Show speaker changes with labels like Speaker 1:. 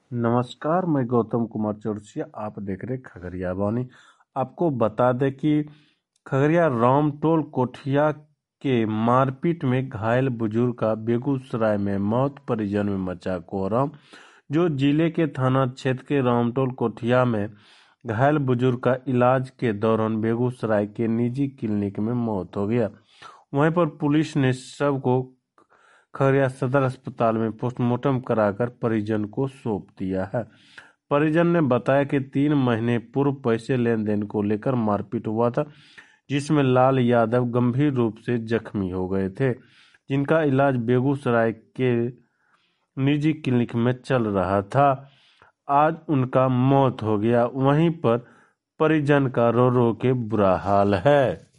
Speaker 1: नमस्कार, मैं गौतम कुमार चौरसिया। आप देख रहे खगड़िया वाणी। आपको बता दें कि खगड़िया रामटोल कोठिया के मारपीट में घायल बुजुर्ग का बेगूसराय में मौत, परिजन में मचा कोहराम। जो जिले के थाना क्षेत्र के रामटोल कोठिया में घायल बुजुर्ग का इलाज के दौरान बेगूसराय के निजी क्लिनिक में मौत हो गया। वहीं पर पुलिस ने शव को खगड़िया सदर अस्पताल में पोस्टमार्टम कराकर परिजन को सौंप दिया है। परिजन ने बताया कि 3 महीने पूर्व पैसे लेन देन को लेकर मारपीट हुआ था, जिसमें लाल यादव गंभीर रूप से जख्मी हो गए थे, जिनका इलाज बेगूसराय के निजी क्लिनिक में चल रहा था। आज उनका मौत हो गया। वहीं पर परिजन का रो रो के बुरा हाल है।